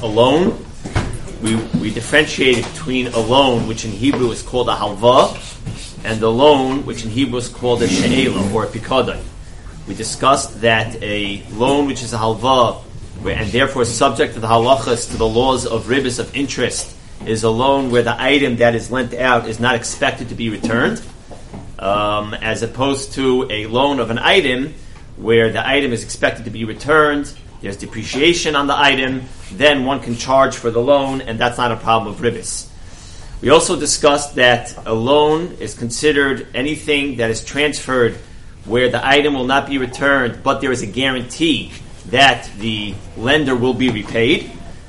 a loan. We differentiated between a loan, which in Hebrew is called a halva, and a loan, which in Hebrew is called a she'ela, or a pikadon. We discussed that a loan, which is a halva, and therefore subject to the halachas, to the laws of ribis of interest, is a loan where the item that is lent out is not expected to be returned, as opposed to a loan of an item where the item is expected to be returned, there's depreciation on the item, then one can charge for the loan, and that's not a problem of ribis. We also discussed that a loan is considered anything that is transferred where the item will not be returned, but there is a guarantee that the lender will be repaid,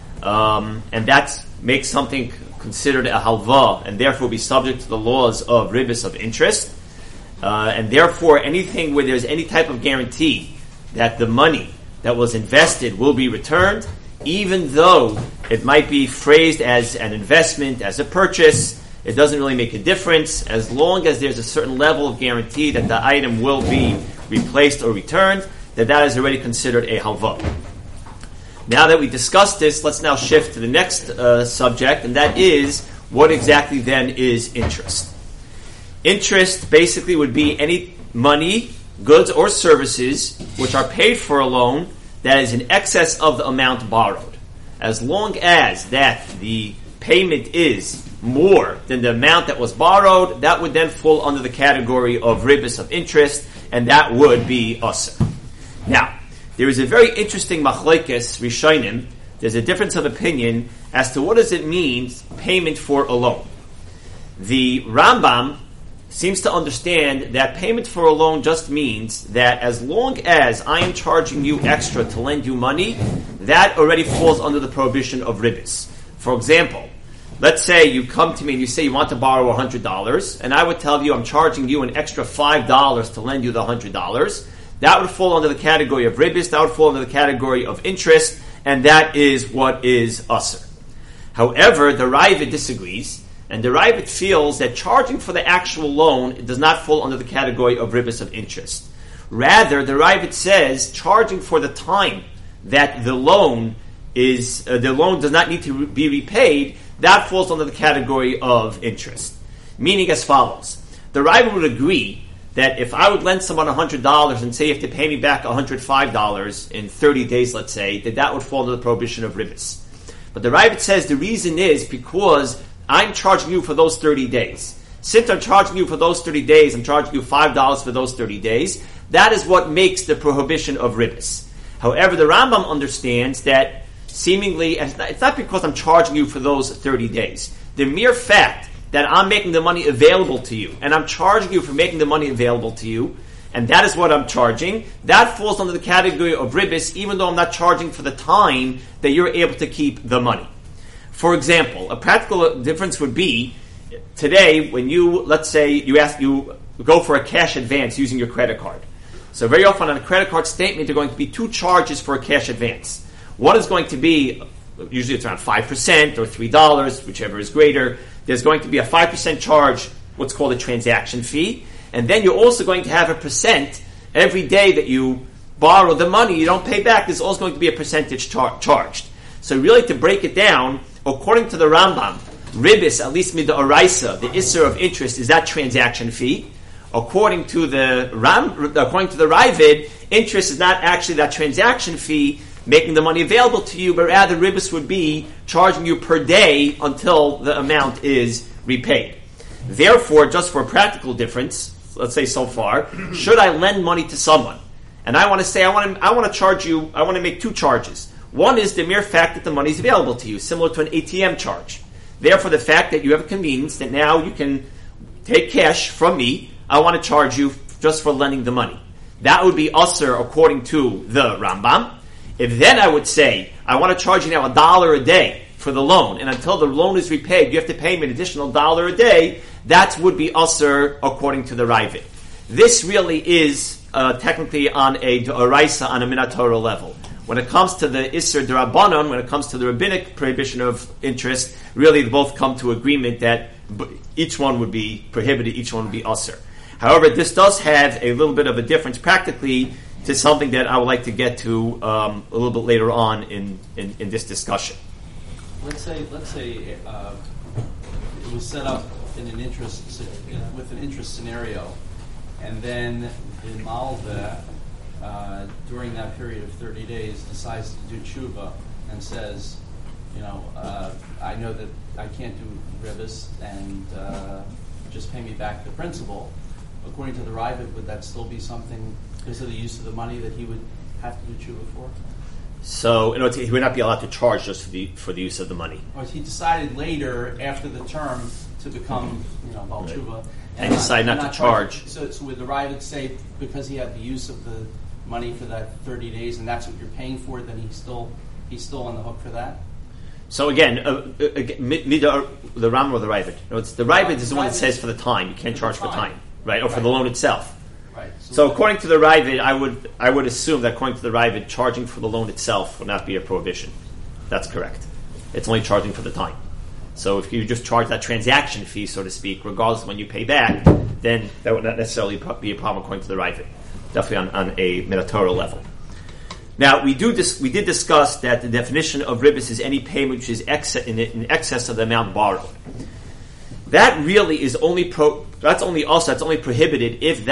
and that makes something considered a halva, and therefore be subject to the laws of ribis of interest. And therefore, anything where there's any type of guarantee that the money that was invested will be returned, even though it might be phrased as an investment, as a purchase, it doesn't really make a difference, as long as there's a certain level of guarantee that the item will be replaced or returned, that is already considered a halva. Now that we discussed this, let's now shift to the next subject, and that is, what exactly then is interest? Interest basically would be any money, goods, or services which are paid for a loan that is in excess of the amount borrowed. As long as that the payment is more than the amount that was borrowed, that would then fall under the category of ribis of interest, and that would be usr. Now, there is a very interesting machlokes rishonim. There's a difference of opinion as to what does it mean payment for a loan. The Rambam seems to understand that payment for a loan just means that as long as I am charging you extra to lend you money, that already falls under the prohibition of ribis. For example, let's say you come to me and you say you want to borrow $100, and I would tell you I'm charging you an extra $5 to lend you the $100. That would fall under the category of ribis, that would fall under the category of interest, and that is what is usr. However, the Ravid disagrees, and the Ravid feels that charging for the actual loan does not fall under the category of ribis of interest. Rather, the Ravid says charging for the time that the loan does not need to be repaid, that falls under the category of interest. Meaning as follows. The Ravid would agree that if I would lend someone $100 and say you have to pay me back $105 in 30 days, let's say, that would fall under the prohibition of ribis. But the Ravid says the reason is because I'm charging you for those 30 days. Since I'm charging you for those 30 days, I'm charging you $5 for those 30 days. That is what makes the prohibition of ribis. However, the Rambam understands that seemingly, it's not because I'm charging you for those 30 days. The mere fact that I'm making the money available to you, and I'm charging you for making the money available to you, and that is what I'm charging, that falls under the category of ribis, even though I'm not charging for the time that you're able to keep the money. For example, a practical difference would be, today, when let's say you go for a cash advance using your credit card. So very often on a credit card statement, there are going to be two charges for a cash advance. One is going to be, usually it's around 5% or $3, whichever is greater. There's going to be a 5% charge, what's called a transaction fee. And then you're also going to have a percent every day that you borrow the money, you don't pay back, there's also going to be a percentage charged. So really to break it down, according to the Rambam, ribis, at least mid the oraisa, the isser of interest, is that transaction fee. According to the Ravid, interest is not actually that transaction fee making the money available to you, but rather ribis would be charging you per day until the amount is repaid. Therefore, just for a practical difference, let's say so far, should I lend money to someone, and I want to say I want to charge you, I want to make two charges. One is the mere fact that the money is available to you, similar to an ATM charge. Therefore, the fact that you have a convenience that now you can take cash from me, I want to charge you just for lending the money. That would be usr according to the Rambam. If then I would say, I want to charge you now $1 a day for the loan, and until the loan is repaid, you have to pay me an additional $1 a day, that would be usr according to the Ravid. This really is technically on a oraisa, on a minatora level. When it comes to the Isser D'Rabbanan, when it comes to the rabbinic prohibition of interest, really they both come to agreement that each one would be prohibited, each one would be usr. However, this does have a little bit of a difference practically to something that I would like to get to a little bit later on in this discussion. let's say it was set up in an with an interest scenario, and then the malveh during that period of 30 days decides to do tshuva and says, I know that I can't do ribbis and just pay me back the principal. According to the Ravid, would that still be something because of the use of the money that he would have to do tshuva for? So, he would not be allowed to charge just for the use of the money. Or he decided later, after the term, to become, Baal Tshuva, and decide not to charge. So would the Ravid say because he had the use of the money for that 30 days, and that's what you're paying for, then he's still on the hook for that? So again, the Ram or the Ravid? The Ravid is the one that says for the time you can't charge for time, right? Or for the loan itself. Right. So according to the Ravid, I would assume that according to the Ravid, charging for the loan itself would not be a prohibition. That's correct. It's only charging for the time. So if you just charge that transaction fee, so to speak, regardless of when you pay back, then that would not necessarily be a problem according to the Ravid. Definitely on a Minatorah level. Now we did discuss that the definition of ribis is any payment which is in excess of the amount borrowed. That really is only prohibited if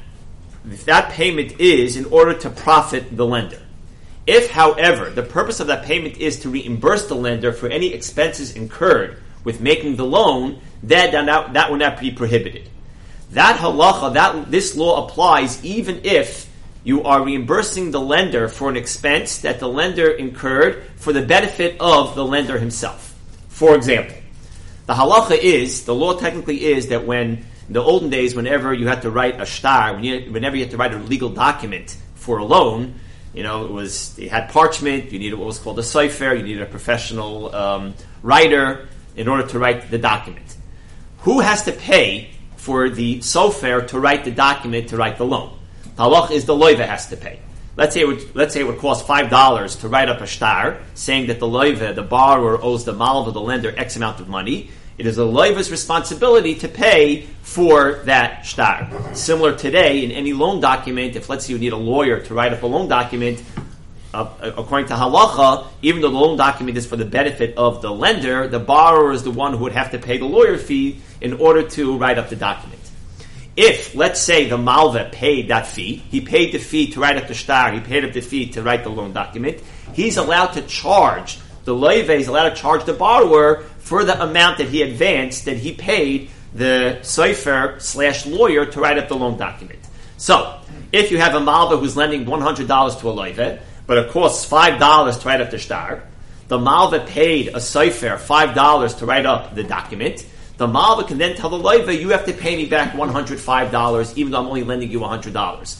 that payment is in order to profit the lender. If, however, the purpose of that payment is to reimburse the lender for any expenses incurred with making the loan, then that would not be prohibited. That halacha, this law applies even if you are reimbursing the lender for an expense that the lender incurred for the benefit of the lender himself. For example, the law technically is that when, in the olden days, whenever you had to write a shtar, whenever you had to write a legal document for a loan, you had parchment, you needed what was called a sofer, you needed a professional writer in order to write the document. Who has to pay for the sofer to write the document to write the loan? The halach is the loiva has to pay. Let's say it would cost $5 to write up a shtar, saying that the loiva, the borrower, owes the malva, the lender, X amount of money. It is the loiva's responsibility to pay for that shtar. Similar today, in any loan document, if let's say you need a lawyer to write up a loan document, according to halacha, even though the loan document is for the benefit of the lender, the borrower is the one who would have to pay the lawyer fee in order to write up the document. If, let's say, the malva paid that fee, he paid the fee to write up the shtar, he paid up the fee to write the loan document, he's allowed to charge, the loiva is allowed to charge the borrower for the amount that he advanced, that he paid the sofer/lawyer to write up the loan document. So, if you have a malva who's lending $100 to a loiva, but it costs $5 to write up the shtar, the malva paid a sofer $5 to write up the document, the malva can then tell the loiva, you have to pay me back $105, even though I'm only lending you $100.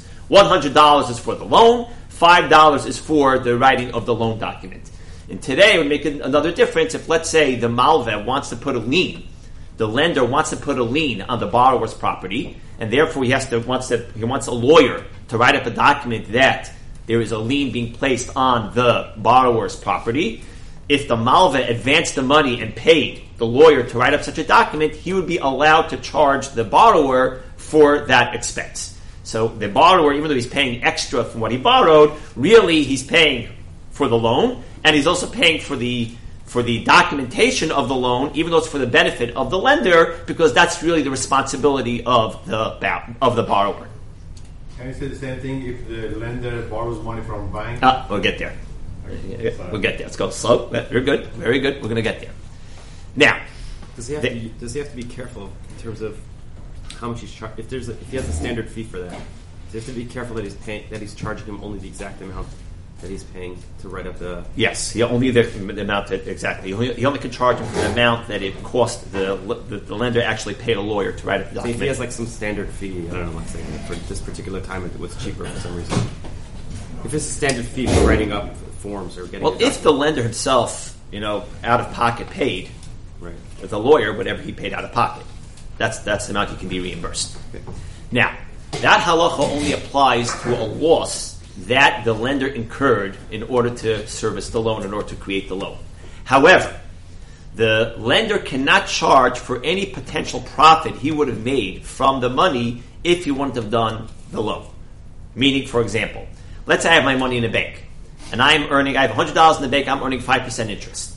$100 is for the loan, $5 is for the writing of the loan document. And today it would make another difference if, let's say, the malva wants to put a lien. The lender wants to put a lien on the borrower's property, and therefore he wants a lawyer to write up a document that there is a lien being placed on the borrower's property. If the malva advanced the money and paid the lawyer to write up such a document, he would be allowed to charge the borrower for that expense. So the borrower, even though he's paying extra from what he borrowed, really he's paying for the loan, and he's also paying for the documentation of the loan, even though it's for the benefit of the lender, because that's really the responsibility of the borrower. Can you say the same thing if the lender borrows money from a bank? We'll get there. We'll get there. Let's go slow. Very good. Very good. We're going to get there. Now, does he have to be careful in terms of how much he's charged? If he has a standard fee for that, does he have to be careful that he's charging him only the exact amount that he's paying to write up the... Yes, only the amount that, exactly. He only can charge him for the amount that it cost the lender actually paid a lawyer to write up the document. So if he has some standard fee, I don't know, let's say for this particular time it was cheaper for some reason. If it's a standard fee for writing up forms or getting... Well, if the lender himself, out of pocket paid, right, with a lawyer, whatever he paid out of pocket, that's the amount he can be reimbursed. Okay. Now, that halacha only applies to a loss that the lender incurred in order to service the loan, in order to create the loan. However, the lender cannot charge for any potential profit he would have made from the money if he wouldn't have done the loan. Meaning, for example, let's say I have my money in a bank, and I have $100 in the bank, I'm earning 5% interest.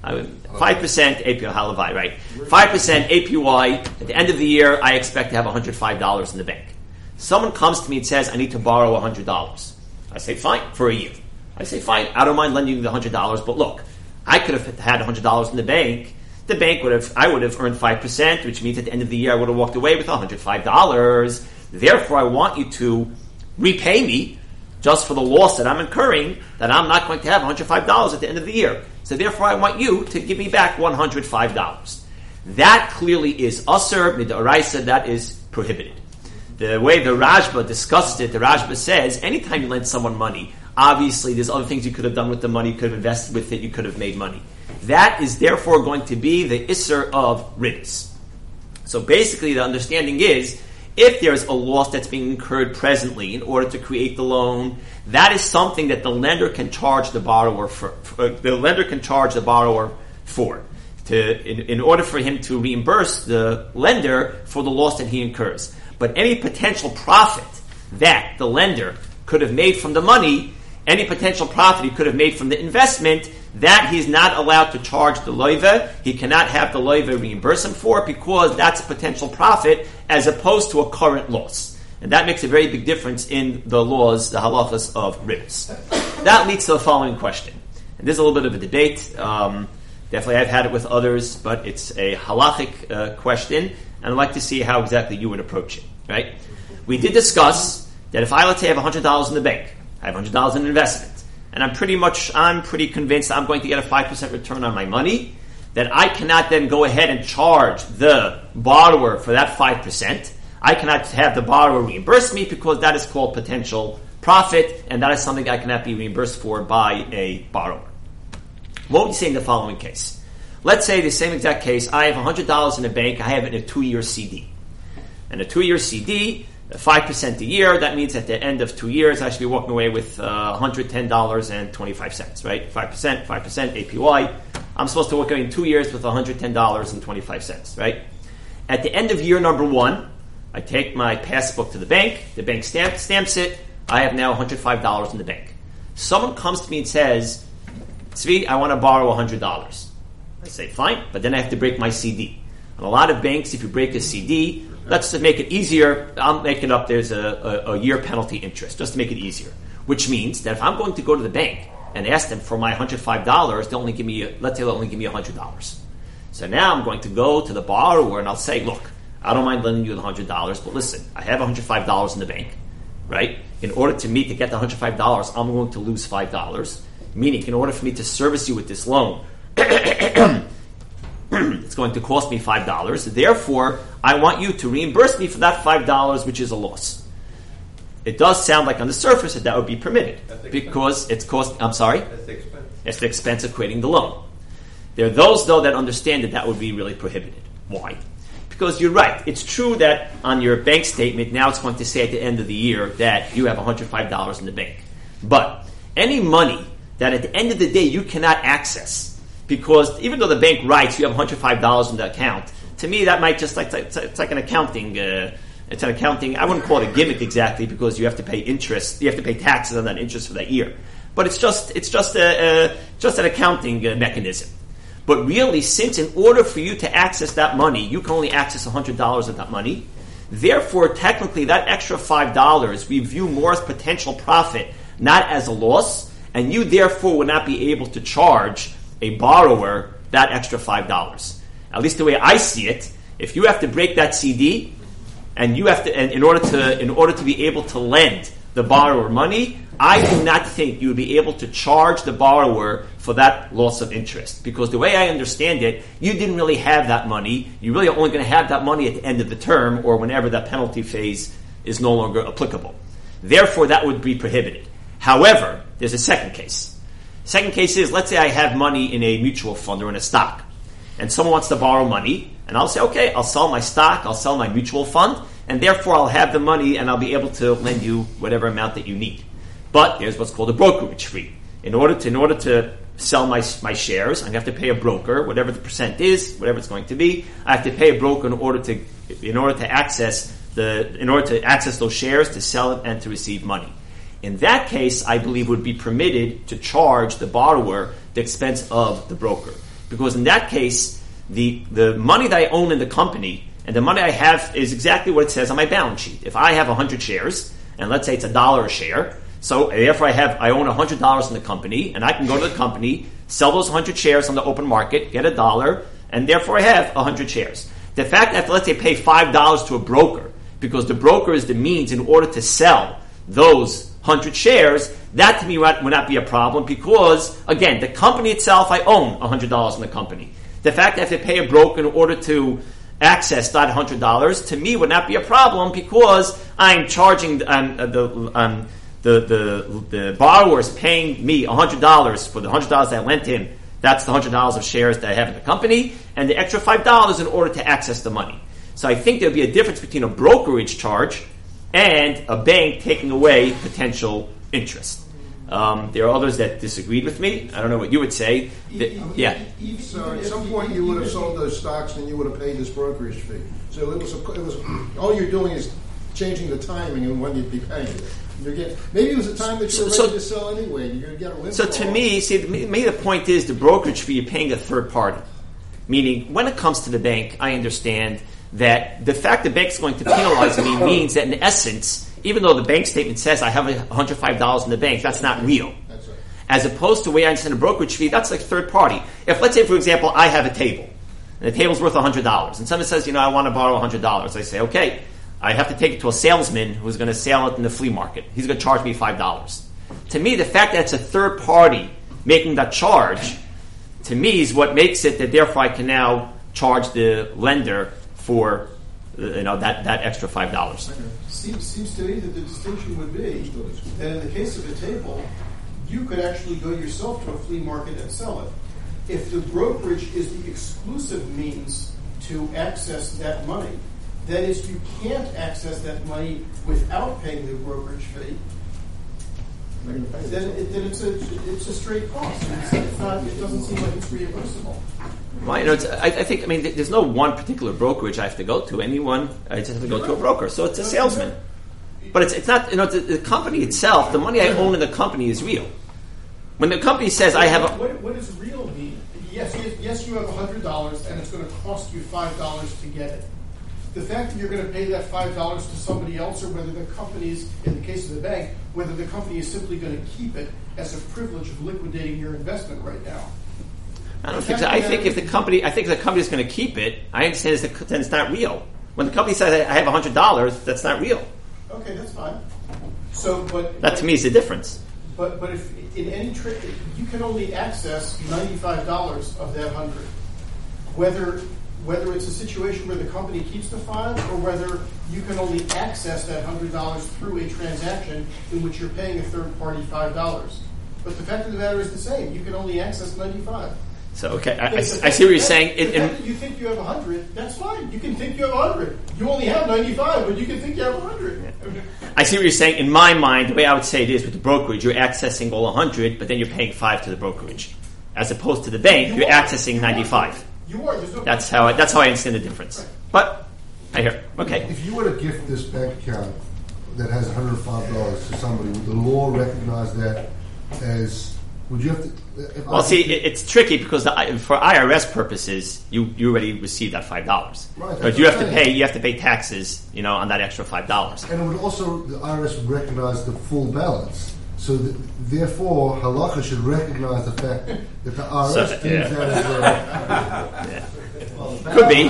APY halavai, right? 5% APY. At the end of the year, I expect to have $105 in the bank. Someone comes to me and says, I need to borrow $100. I say, fine, for a year. I say, fine, I don't mind lending you the $100, but look, I could have had $100 in the bank. The bank I would have earned 5%, which means at the end of the year I would have walked away with $105. Therefore, I want you to repay me just for the loss that I'm incurring, that I'm not going to have $105 at the end of the year. So therefore, I want you to give me back $105. That clearly is asur, midoraisa, that is prohibited. The way the Rashba discussed it, the Rashba says, anytime you lend someone money, obviously there's other things you could have done with the money, you could have invested with it, you could have made money. That is therefore going to be the isser of ribs. So basically the understanding is, if there's a loss that's being incurred presently in order to create the loan, that is something that the lender can charge the borrower for. In order for him to reimburse the lender for the loss that he incurs. But any potential profit that the lender could have made from the money, any potential profit he could have made from the investment, that he's not allowed to charge the loiva. He cannot have the loiva reimburse him for, because that's a potential profit as opposed to a current loss. And that makes a very big difference in the laws, the halachas of ribs. That leads to the following question. And there's a little bit of a debate. Definitely I've had it with others, but it's a halachic question, and I'd like to see how exactly you would approach it. Right? We did discuss that if I, let's say, have $100 in the bank, I have $100 in investment, and I'm pretty convinced I'm going to get a 5% return on my money, that I cannot then go ahead and charge the borrower for that 5%. I cannot have the borrower reimburse me, because that is called potential profit, and that is something I cannot be reimbursed for by a borrower. What would you say in the following case? Let's say the same exact case, I have $100 in the bank, I have it in a 2-year CD. And a 2-year CD, 5% a year, that means at the end of 2 years I should be walking away with $110.25, right? 5% APY. I'm supposed to walk away in 2 years with $110.25, right? At the end of year number 1, I take my passbook to the bank stamps it, I have now $105 in the bank. Someone comes to me and says, Tzvi, I want to borrow $100. I say, fine, but then I have to break my CD. And a lot of banks, if you break a CD, let's just make it easier, I'm making up there's a year penalty interest, just to make it easier. Which means that if I'm going to go to the bank and ask them for my $105, they'll only give me $100. So now I'm going to go to the borrower and I'll say, look, I don't mind lending you the $100, but listen, I have $105 in the bank, right? In order to get the $105, I'm going to lose $5. Meaning, in order for me to service you with this loan, it's going to cost me $5. Therefore, I want you to reimburse me for that $5, which is a loss. It does sound like on the surface that would be permitted, because it's cost. I'm sorry? That's the expense. It's the expense of creating the loan. There are those, though, that understand that would be really prohibited. Why? Because you're right. It's true that on your bank statement, now it's going to say at the end of the year that you have $105 in the bank. But any money that at the end of the day you cannot access, because even though the bank writes you have $105 in the account, to me that might just it's like an accounting. It's an accounting. I wouldn't call it a gimmick exactly, because you have to pay interest. You have to pay taxes on that interest for that year. But it's just an accounting mechanism. But really, since in order for you to access that money, you can only access $100 of that money, therefore, technically, that extra $5 we view more as potential profit, not as a loss, and you therefore would not be able to charge a borrower that extra $5. At least the way I see it, if you have to break that CD, and you have to, and in order to be able to lend the borrower money, I do not think you would be able to charge the borrower for that loss of interest. Because the way I understand it, you didn't really have that money. You're really only going to have that money at the end of the term, or whenever that penalty phase is no longer applicable. Therefore, that would be prohibited. However, there's a second case. Second case is, let's say I have money in a mutual fund or in a stock, and someone wants to borrow money, and I'll say, okay, I'll sell my stock, I'll sell my mutual fund, and therefore I'll have the money and I'll be able to lend you whatever amount that you need. But there's what's called a brokerage fee. In order to sell my shares, I have to pay a broker, whatever the percent is, whatever it's going to be. I have to pay a broker in order to access those shares, to sell it, and to receive money. In that case, I believe would be permitted to charge the borrower the expense of the broker. because in that case, the money that I own in the company and the money I have is exactly what it says on my balance sheet. If I have 100 shares, and let's say it's $1 a share, so therefore I own $100 in the company, and I can go to the company, sell those 100 shares on the open market, get $1, and therefore I have 100 shares. The fact that, let's say, pay $5 to a broker, because the broker is the means in order to sell those 100 shares, that to me would not be a problem, because, again, the company itself, I own $100 in the company. The fact that I have to pay a broker in order to access that $100 to me would not be a problem, because I'm charging the borrower is paying me $100 for the $100 that I lent him. That's the $100 of shares that I have in the company, and the extra $5 in order to access the money. So I think there would be a difference between a brokerage charge and a bank taking away potential interest. There are others that disagreed with me. I don't know what you would say. So at some point you would have sold those stocks and you would have paid this brokerage fee. So it was all you're doing is changing the timing and when you'd be paying it. Maybe it was a time that you were ready to sell anyway. You're going to get a windfall. So to me, the point is the brokerage fee you're paying a third party. Meaning, when it comes to the bank, I understand that the fact the bank's going to penalize me means that in essence, even though the bank statement says I have $105 in the bank, that's not real. That's right. As opposed to the way I understand a brokerage fee, that's like third party. If, let's say, for example, I have a table, and the table's worth $100, and someone says, I want to borrow $100. I say, okay, I have to take it to a salesman who's going to sell it in the flea market. He's going to charge me $5. To me, the fact that it's a third party making that charge, to me, is what makes it that therefore I can now charge the lender for that extra $5. Seems to me that the distinction would be that in the case of a table, you could actually go yourself to a flea market and sell it. If the brokerage is the exclusive means to access that money, that is, you can't access that money without paying the brokerage fee, then it's a straight cost. It doesn't seem like it's reimbursable. Well, I think, there's no one particular brokerage I have to go to. I just have to go to a broker. So it's a salesman. But it's not, the company itself, the money I own in the company is real. When the company says I have What does real mean? Yes, you have $100 and it's going to cost you $5 to get it. The fact that you're going to pay that $5 to somebody else, or whether the company's, in the case of the bank, whether the company is simply going to keep it as a privilege of liquidating your investment right now. I don't think so. I think if the company is going to keep it, I understand then it's not real. When the company says I have $100, that's not real. Okay, that's fine. That to me is the difference. But if in any trade, you can only access $95 of that $100, whether it's a situation where the company keeps the $5, or whether you can only access that $100 through a transaction in which you're paying a third party $5. But the fact of the matter is the same. You can only access $95. So, okay, I see what you're saying. You think you have 100, that's fine. You can think you have 100. You only have 95, but you can think you have 100. I see what you're saying. In my mind, the way I would say it is with the brokerage, you're accessing all 100, but then you're paying 5 to the brokerage. As opposed to the bank, you're accessing 95. You are. There's no that's how I understand the difference. Right. But I hear. Okay. If you were to gift this bank account that has $105 to somebody, would the law recognize that as? Would you have to? It's tricky because for IRS purposes, you already received that $5. Right. But you have to pay taxes, on that extra $5. And it would also, the IRS would recognize the full balance. So therefore, halacha should recognize the fact that the IRS deems that as could be.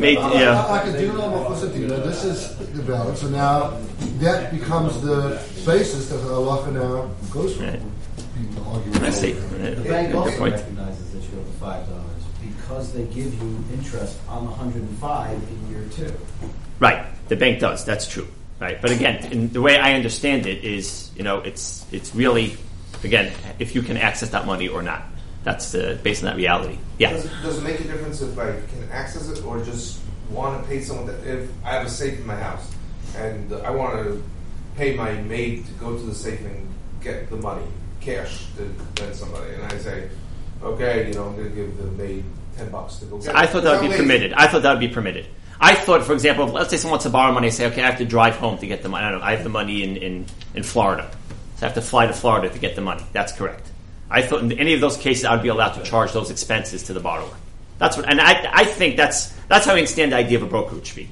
This is the balance. So now that becomes the basis that the halacha now goes from. Right. I see. The bank also recognizes that you have the $5 because they give you interest on the $105 in year 2. Right, the bank does. That's true. Right, but again, the way I understand it is, it's really, again, if you can access that money or not. That's based on that reality. Yeah. Does it make a difference if I can access it or just want to pay someone that if I have a safe in my house and I want to pay my maid to go to the safe and get the money? Cash to lend somebody, and I say, okay, I'm going to give the maid $10 to go get it. I thought that would be permitted. I thought, for example, let's say someone wants to borrow money, I say, okay, I have to drive home to get the money. I don't know, I have the money in Florida, so I have to fly to Florida to get the money. That's correct. I thought in any of those cases I would be allowed to charge those expenses to the borrower. That's what, and I think that's how I understand the idea of a brokerage fee.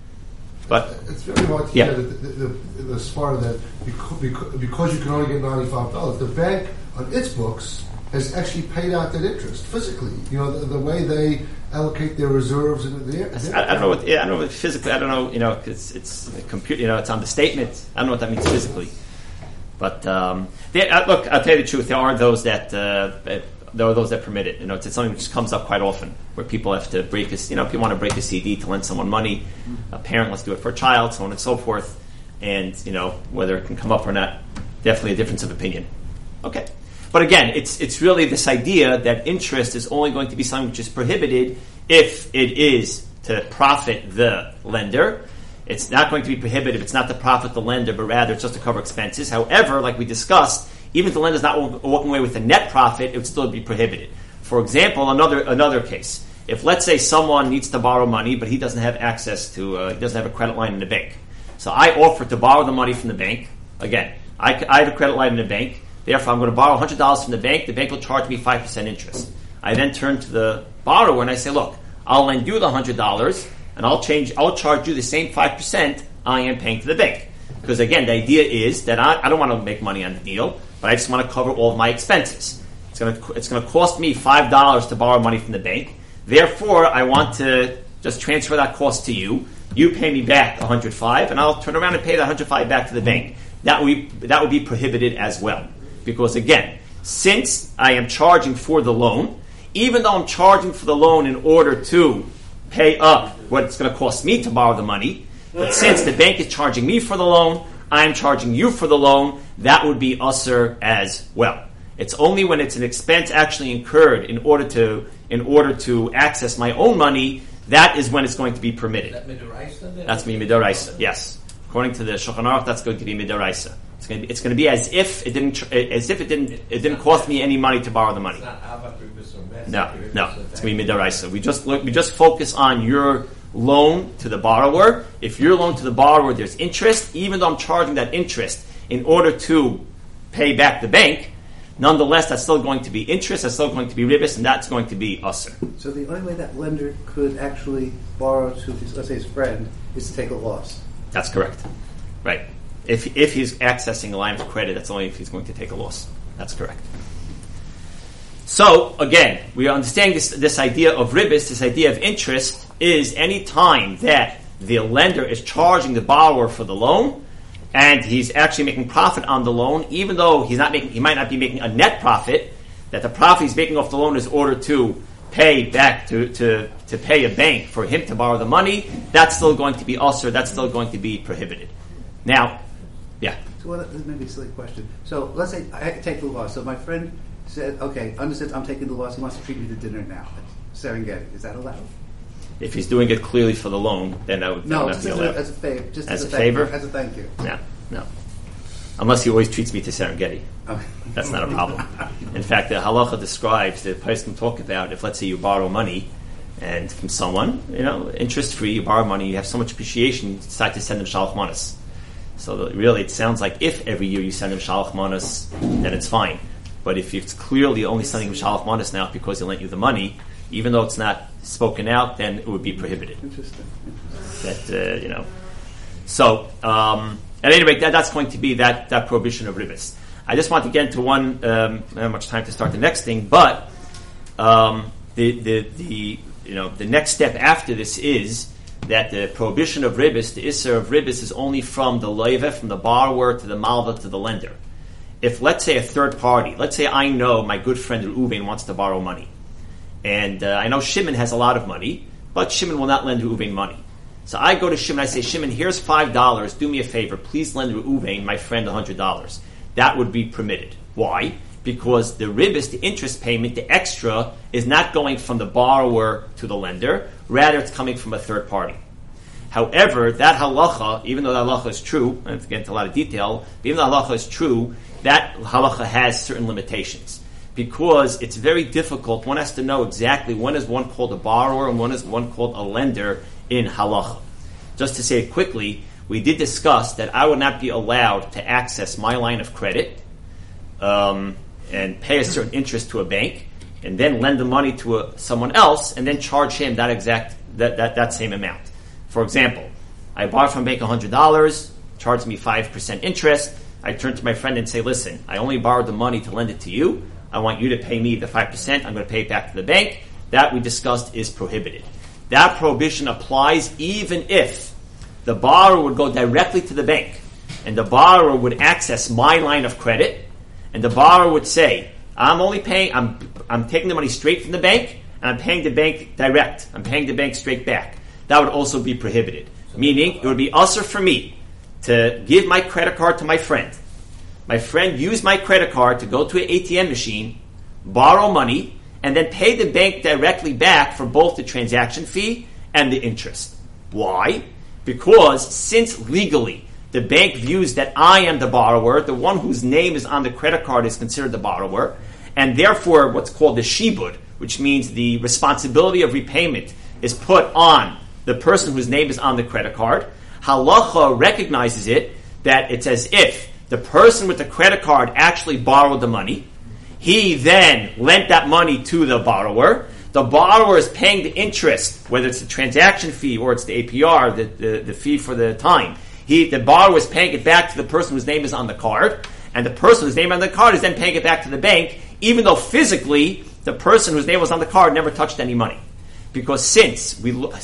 But it's very hard to yeah. get the part of that because you can only get $95. The bank on its books has actually paid out that interest physically. The way they allocate their reserves and I don't know what. Yeah, I don't know what physically. I don't know. It's a computer. It's on the statement. I don't know what that means physically. But look, I'll tell you the truth. There are those that permit it. It's something which comes up quite often where people have to break if you want to break a CD to lend someone money, a parent wants to do it for a child, so on and so forth, and whether it can come up or not, definitely a difference of opinion. Okay. But again, it's really this idea that interest is only going to be something which is prohibited if it is to profit the lender. It's not going to be prohibited if it's not to profit the lender, but rather it's just to cover expenses. However, like we discussed, even if the lender is not walking away with a net profit, it would still be prohibited. For example, another case. If, let's say, someone needs to borrow money, but he doesn't have access to, he doesn't have a credit line in the bank. So I offer to borrow the money from the bank. Again, I have a credit line in the bank. Therefore, I'm going to borrow $100 from the bank. The bank will charge me 5% interest. I then turn to the borrower and I say, look, I'll lend you the $100 and I'll charge you the same 5% I am paying to the bank. Because again, the idea is that I don't want to make money on the deal, but I just want to cover all of my expenses. It's going to cost me $5 to borrow money from the bank. Therefore, I want to just transfer that cost to you. You pay me back $105, and I'll turn around and pay the $105 back to the bank. That would be prohibited as well. Because again, since I am charging for the loan, even though I'm charging for the loan in order to pay up what it's going to cost me to borrow the money, but since the bank is charging me for the loan, I'm charging you for the loan, that would be usher as well. It's only when it's an expense actually incurred in order to access my own money, that is when it's going to be permitted. That's going to be midoraisa, yes. According to the Shulchan Aruch, that's going to be midoraisa. It's going to be as if it didn't cost me any money to borrow the money. No, it's going to be midaraisa. We just focus on your loan to the borrower. If your loan to the borrower there's interest, even though I'm charging that interest in order to pay back the bank, nonetheless that's still going to be interest, that's still going to be ribis, and that's going to be usher. So the only way that lender could actually borrow to let's say his friend is to take a loss. That's correct. Right. If he's accessing a line of credit, that's only if he's going to take a loss. That's correct. So, again, we are understanding this idea of ribis, this idea of interest, is any time that the lender is charging the borrower for the loan, and he's actually making profit on the loan, even though he might not be making a net profit, that the profit he's making off the loan is in order to pay back, to pay a bank for him to borrow the money, that's still going to be usher, that's still going to be prohibited. Now, yeah. So this may be a silly question. So let's say I take the loss. So my friend said, okay, understood, I'm taking the loss. He wants to treat me to dinner now at Serengeti. Is that allowed? If he's doing it clearly for the loan, then that would not be allowed. As a favor. Just as a favor? As a thank you. No. Unless he always treats me to Serengeti. Okay. That's not a problem. In fact, the halacha describes, the person can talk about, if let's say you borrow money and from someone, interest-free, you borrow money, you have so much appreciation, you decide to send them shalach manas. So really, it sounds like if every year you send him shalach manas, then it's fine. But if it's clearly only sending him shalach manas now because he lent you the money, even though it's not spoken out, then it would be prohibited. Interesting. That So at any rate, that's going to be that prohibition of ribis. I just want to get into one. I don't have much time to start the next thing, but the next step after this is that the prohibition of ribis, the isser of ribis, is only from the loiveh, from the borrower to the malva to the lender. If, let's say, a third party, let's say I know my good friend Reuven wants to borrow money, and I know Shimon has a lot of money, but Shimon will not lend Reuven money. So I go to Shimon, I say, Shimon, here's $5, do me a favor, please lend Reuven, my friend, $100. That would be permitted. Why? Because the ribis, the interest payment, the extra, is not going from the borrower to the lender, rather it's coming from a third party. However, that halacha, even though that halacha is true, and to get into a lot of detail, even though halacha is true, that halacha has certain limitations. Because it's very difficult, one has to know exactly when is one called a borrower and when is one called a lender in halacha. Just to say it quickly, we did discuss that I would not be allowed to access my line of credit and pay a certain interest to a bank, and then lend the money to someone else, and then charge him that same amount. For example, I borrowed from a bank $100, charged me 5% interest. I turn to my friend and say, listen, I only borrowed the money to lend it to you. I want you to pay me the 5%. I'm going to pay it back to the bank. That we discussed is prohibited. That prohibition applies even if the borrower would go directly to the bank and the borrower would access my line of credit, and the borrower would say, I'm taking the money straight from the bank, and I'm paying the bank direct. I'm paying the bank straight back. That would also be prohibited. Meaning, it would be usher for me to give my credit card to my friend. My friend used my credit card to go to an ATM machine, borrow money, and then pay the bank directly back for both the transaction fee and the interest. Why? Because since legally the bank views that I am the borrower, the one whose name is on the credit card is considered the borrower, and therefore what's called the shibud, which means the responsibility of repayment, is put on the person whose name is on the credit card. Halacha recognizes it that it's as if the person with the credit card actually borrowed the money. He then lent that money to the borrower. The borrower is paying the interest, whether it's the transaction fee or it's the APR, the fee for the time. The borrower is paying it back to the person whose name is on the card, and the person whose name on the card is then paying it back to the bank, even though physically the person whose name was on the card never touched any money. Because since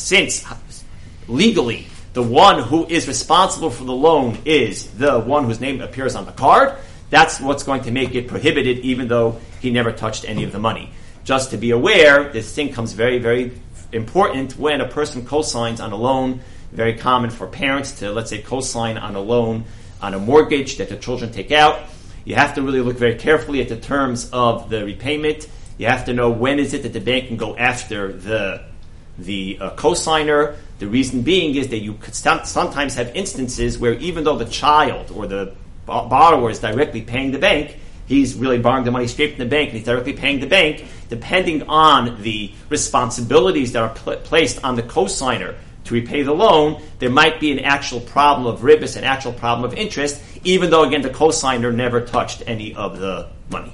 legally the one who is responsible for the loan is the one whose name appears on the card, that's what's going to make it prohibited, even though he never touched any of the money. Just to be aware, this thing comes very, very important when a person co-signs on a loan. Very common for parents to, let's say, co-sign on a loan on a mortgage that the children take out. You have to really look very carefully at the terms of the repayment. You have to know when is it that the bank can go after the co-signer. The reason being is that you could sometimes have instances where even though the child or the borrower is directly paying the bank, he's really borrowing the money straight from the bank and he's directly paying the bank. Depending on the responsibilities that are placed on the co-signer to repay the loan, there might be an actual problem of ribis, an actual problem of interest, even though, again, the co-signer never touched any of the money.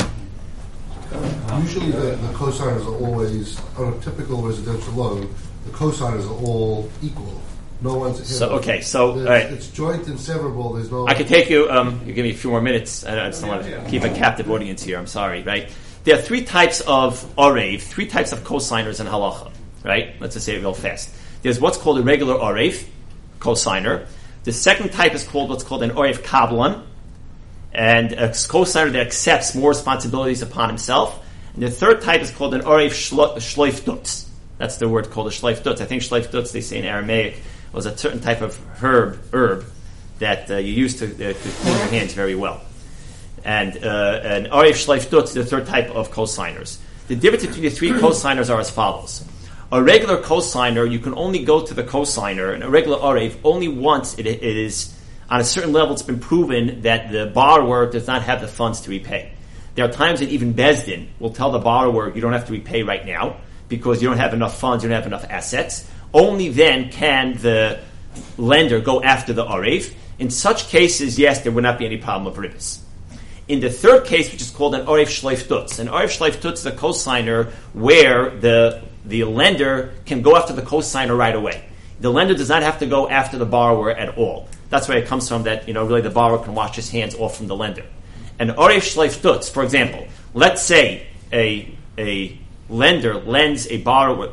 Usually the co-signers are always, on a typical residential loan, the co-signers are all equal. No one's... All right. It's joint and severable. There's no... I could take you... you give me a few more minutes. I just don't want to keep a captive audience here. I'm sorry, right? There are three types of orev, three types of co-signers in halacha, right? Let's just say it real fast. There's what's called a regular orev, co-signer. The second type is called what's called an orev kablan, and a co-signer that accepts more responsibilities upon himself. And the third type is called an orev shleif dutz. That's the word called a shleif dutz. I think shleif dutz, they say in Aramaic, was a certain type of herb that you use to clean your hands very well. And an orev shleif dutz is the third type of co-signers. The difference between the three co-signers are as follows. A regular co-signer, you can only go to the co-signer, and a regular orev only once it is, on a certain level, it's been proven that the borrower does not have the funds to repay. There are times that even Beis Din will tell the borrower, you don't have to repay right now, because you don't have enough funds, you don't have enough assets. Only then can the lender go after the orev. In such cases, yes, there would not be any problem of ribis. In the third case, which is called an orev shleif dutz, an orev shleif dutz is a co-signer where the lender can go after the co-signer right away. The lender does not have to go after the borrower at all. That's where it comes from that, really the borrower can wash his hands off from the lender. An orev shleif dutz, for example, let's say a lender lends a borrower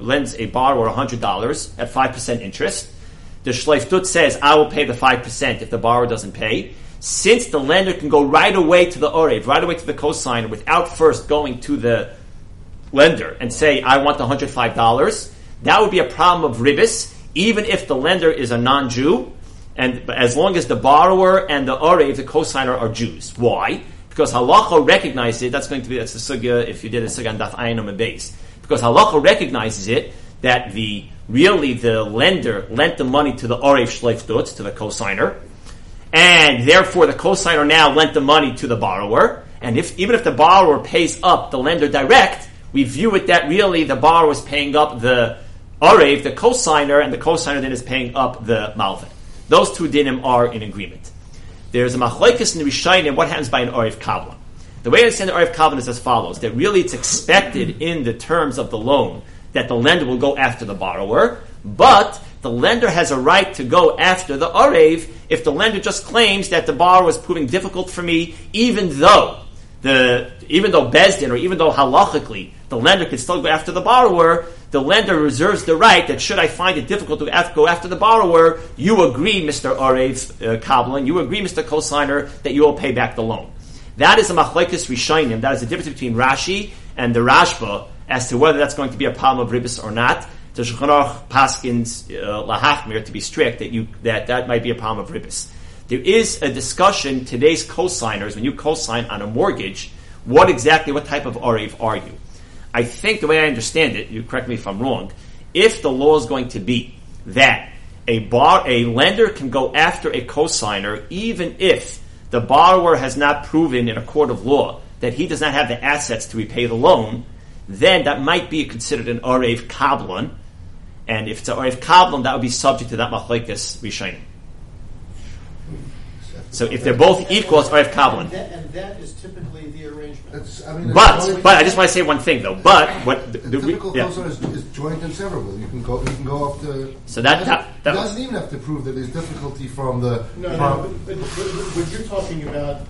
$100 at 5% interest. The shleif dutz says, I will pay the 5% if the borrower doesn't pay. Since the lender can go right away to the orev, right away to the co-signer without first going to the lender and say, I want the $105, that would be a problem of ribis, even if the lender is a non-Jew, and as long as the borrower and the orev, the co-signer, are Jews. Why? Because halacha recognizes it. That's the sugya if you did a sugya on daf ayin and base. Because halacha recognizes it that the lender lent the money to the orev shleif dutz, to the co-signer, and therefore the co-signer now lent the money to the borrower. And even if the borrower pays up the lender direct, we view it that really the borrower is paying up the orev, the co-signer, and the co-signer then is paying up the malveh. Those two dinim are in agreement. There's a machlokes in the Rishayim what happens by an orev kablan. The way I understand the Arev Kabbalah is as follows: that really it's expected in the terms of the loan that the lender will go after the borrower, but the lender has a right to go after the Arev if the lender just claims that the borrower is proving difficult for me, even though Bezdin, or even though halachically the lender can still go after the borrower, the lender reserves the right that should I find it difficult to go after the borrower, you agree, Mr. Arev Kabbalah, you agree, Mr. Cosigner, that you will pay back the loan. That is a machlekes rishonim. That is the difference between Rashi and the Rashba as to whether that's going to be a problem of ribis or not. The Shulchan Aruch paskins lahachmir, to be strict, that might be a problem of ribis. There is a discussion, today's cosigners, when you cosign on a mortgage, what type of Arev are you? I think the way I understand it, you correct me if I'm wrong, if the law is going to be that a lender can go after a cosigner even if the borrower has not proven in a court of law that he does not have the assets to repay the loan, then that might be considered an Arev Kabbalah, and if it's an Arev Kabbalah, that would be subject to that machlekes rishonim. So if they're both equal, it's Arev Kabbalah. And that is typically the arrangement. But I just want to say one thing though. But what the typical cosigner is joint and severable. You can go up to. So that doesn't even have to prove that there's difficulty from the. But what you're talking about,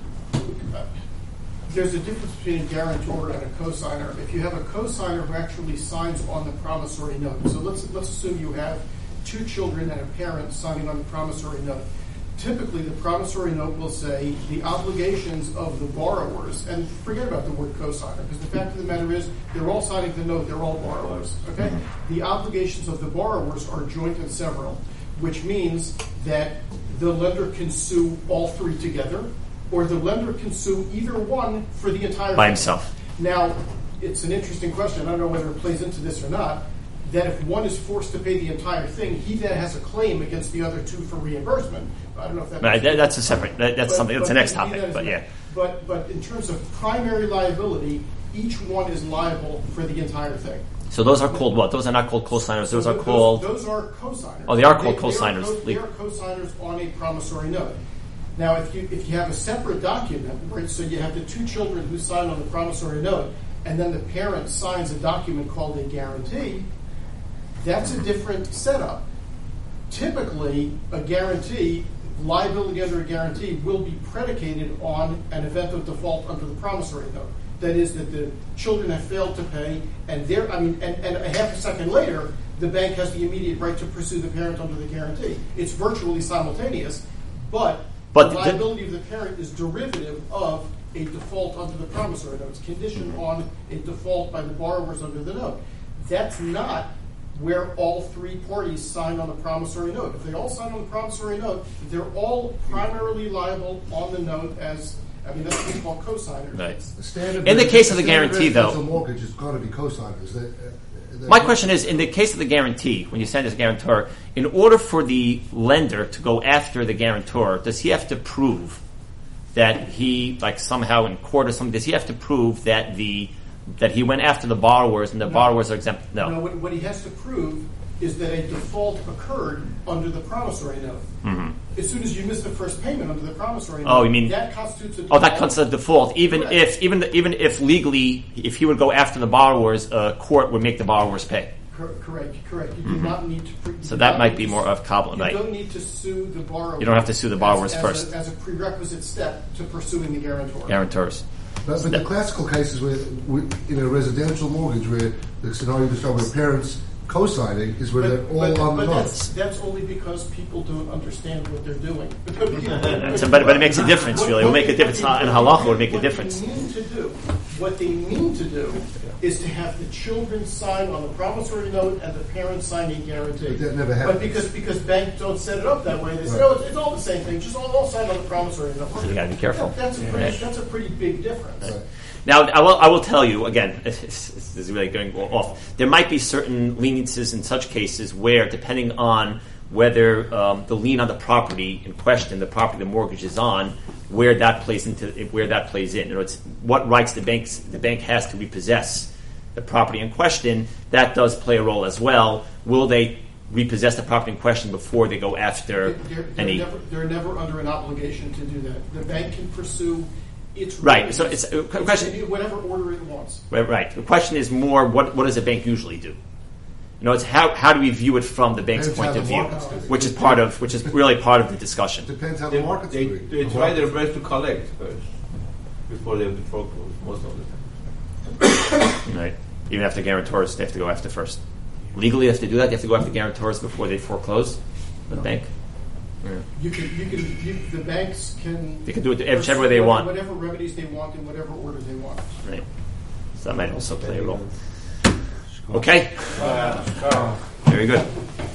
there's a difference between a guarantor and a cosigner. If you have a cosigner who actually signs on the promissory note, so let's assume you have two children and a parent signing on the promissory note. Typically, the promissory note will say the obligations of the borrowers, and forget about the word cosigner, because the fact of the matter is they're all signing the note, they're all borrowers. Okay? Mm-hmm. The obligations of the borrowers are joint and several, which means that the lender can sue all three together, or the lender can sue either one for the entire by thing. himself. Now, it's an interesting question. I don't know whether it plays into this or not. That if one is forced to pay the entire thing, he then has a claim against the other two for reimbursement. I don't know if that's a separate. That's something. That's the next topic. But yeah. But in terms of primary liability, each one is liable for the entire thing. So those are called what? Those are not called cosigners. Those are called. Those are cosigners. Oh, they are called cosigners. They are cosigners on a promissory note. Now, if you have a separate document, right? So you have the two children who sign on the promissory note, and then the parent signs a document called a guarantee. That's a different setup. Typically, a guarantee, liability under a guarantee, will be predicated on an event of default under the promissory note. That is, that the children have failed to pay, and a half a second later, the bank has the immediate right to pursue the parent under the guarantee. It's virtually simultaneous, but the liability of the parent is derivative of a default under the promissory note. It's conditioned on a default by the borrowers under the note. That's not where all three parties sign on the promissory note. If they all sign on the promissory note, they're all primarily liable on the note as, that's what we call cosigners. Right. In the case of the guarantee, though, the mortgage has got to be cosigners. My question is, in the case of the guarantee, when you send as a guarantor, in order for the lender to go after the guarantor, does he have to prove that he, somehow in court or something, does he have to prove that he went after the borrowers and the borrowers are exempt? No. What he has to prove is that a default occurred under the promissory note. Mm-hmm. As soon as you miss the first payment under the promissory note, that constitutes a default. That constitutes a default. Even if legally, if he would go after the borrowers, court would make the borrowers pay. Correct. You do not need to. So that might be more of Kabbalah, right? You don't need to sue the borrower. You don't have to sue the borrowers first. As a prerequisite step to pursuing the guarantor. Guarantors. But the classical cases where, in a residential mortgage, where the scenario described where parents co-signing is where they're all on the notes. That's only because people don't understand what they're doing. But it makes a difference, really. It will make a difference. And halacha would make a difference. What they mean to do is to have the children sign on the promissory note and the parents sign a guarantee. But that never happens. But because banks don't set it up that way, they say, it's all the same thing. Just all sign on the promissory note. So you got to be careful. That's a pretty big difference. Right. Now, I will tell you, again, this is really going off. There might be certain leniencies in such cases where, depending on whether the lien on the property in question, the property the mortgage is on, where that plays in. You know, it's what rights the bank has to repossess the property in question. That does play a role as well. Will they repossess the property in question before they go after any? They're never under an obligation to do that. The bank can pursue its Right. So remedies. it's a question. In whatever order it wants. Right. The question is more what does a bank usually do? It's how do we view it from the bank's Depends point how of the view, market's doing. which is really part of the discussion. Depends how the market's They doing. try their best to collect first before they have to foreclose most of the time. Right. Even after guarantors, they have to go after first. Legally, they have to do that. They have to go after guarantors before they foreclose the bank. Yeah. The banks can. They can do it whichever way they want. Whatever remedies they want in whatever order they want. Right. So that might also play a role. Okay. Very good.